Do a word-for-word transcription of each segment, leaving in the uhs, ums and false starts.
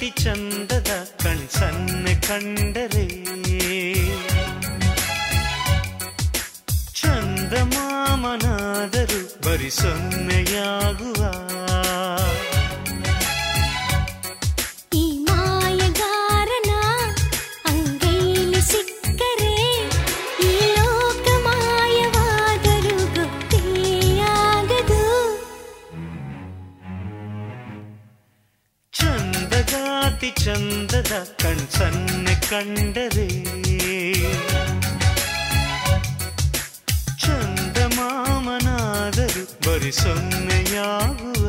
ಅತಿ ಚಂದದ ಕಣ್ಸನ್ನೆ ಕಂಡರೆ ಚಂದಮಾಮನಾದರೂ ಬರಿ ಸೊನ್ನೆಯಾಗುವ ಈ ಮಾಯಗಾರನ ಅಂಗೈಲಿ ಸಿಕ್ಕರೆ ಈ ಲೋಕ ಮಾಯವಾದರೂ ಗೊತ್ತೇ ಆಗದು. ಚಂದಗಾತಿ ಚಂದದ ಕಣ್ಸನ್ನೆ ಕಂಡರೆ ಚಂದಮಾಮನಾದರೂ ಬರಿ ಸೊನ್ನೆಯಾಗುವ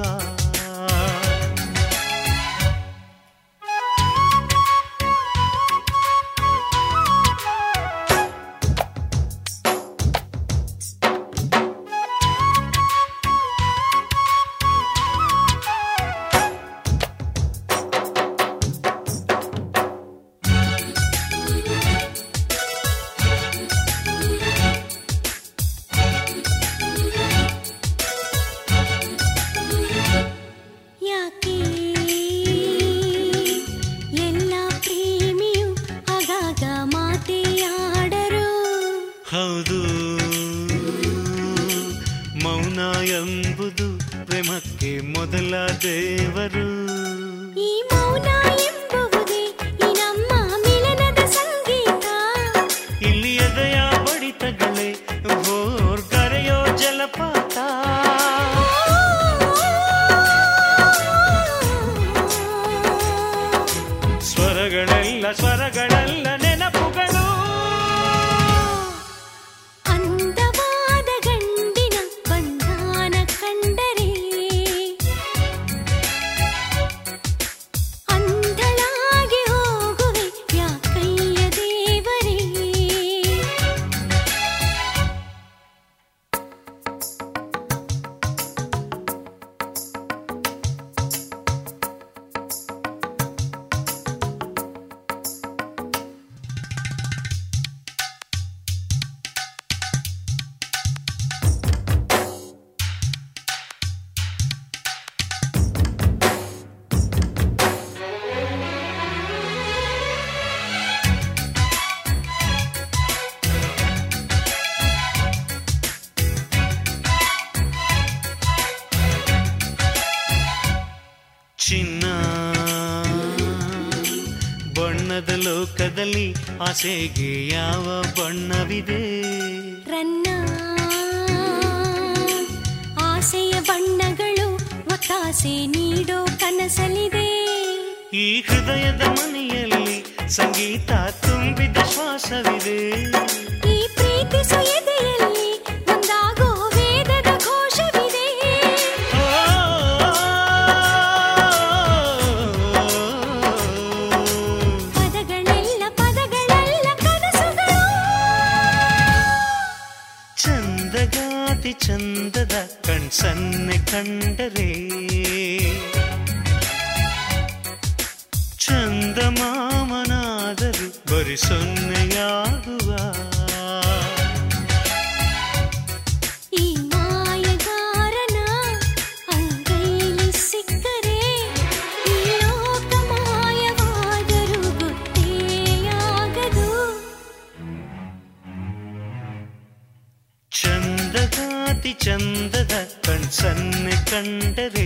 ಹೌದು ಮೌನ ಎಂಬುದು ಪ್ರೇಮಕ್ಕೆ ಮೊದಲ ದೇವರು. ಈ ಮೌನ ಎಂಬುವುದೇ ಈ ನಮ್ಮ ಮಿಲನದ ಸಂಗೀತ. ಇಲ್ಲಿ ಎದೆಯ ಬಡಿತಗಳೇ ಹೋರ್ ಕರೆಯೋ ಜಲಪಾತ. ಸ್ವರಗಳೆಲ್ಲ ಸ್ವರಗಳೆಲ್ಲ ನೆನಪುಗಳು. ಅಂದವಾದ ಗಂಡಿನ ಬಂಧನ ಕಂಡರೆ ಅಂಧಳಾಗಿ ಹೋಗುವೆ ಯಾಕಯ್ಯ ದೇವರೇ. ಚಿನ್ನ ಬಣ್ಣದ ಲೋಕದಲ್ಲಿ ಆಸೆಗೆ ಯಾವ ಬಣ್ಣವಿದೆ? ರನ್ನ ಆಸೆಯ ಬಣ್ಣಗಳು ಒತ್ತಾಸೆ ನೀಡೋ ಕನಸಲಿದೆ. ಈ ಹೃದಯದ ಮನೆಯಲ್ಲಿ ಸಂಗೀತ ತುಂಬಿದ ಶ್ವಾಸವಿದೆ. ಈ ಪ್ರೀತಿಸು ಎದೆಯಲ್ಲಿ ಒಂದಾಗೋ ವೇದದ ಘೋಷವಿದೆ. ಪದಗಳೆಲ್ಲ ಪದಗಳೆಲ್ಲ ಕನಸುಗಳು. ಚಂದಗಾತಿ ಚಂದದ ಕಣ್ಸನ್ನೆ ಕಂಡರೆ ಚಂದಮಾಮನಾದರೂ ಬರಿ ಸೊನ್ನೆಯಾಗುವ ಈ ಮಾಯಗಾರನ ಅಂಗೈಲಿ ಸಿಕ್ಕರೆ ಈ ಲೋಕ ಮಾಯವಾದರೂ ಗೊತ್ತೇ ಆಗದು. ಚಂದಗಾತಿ ಚಂದದ ಕಣ್ಸನ್ನೆ ಕಂಡರೆ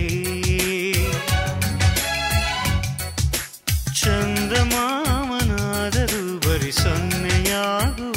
ಚಂದಮಾಮನಾದರೂ ಬರಿ ಸೊನ್ನೆಯಾಗುವ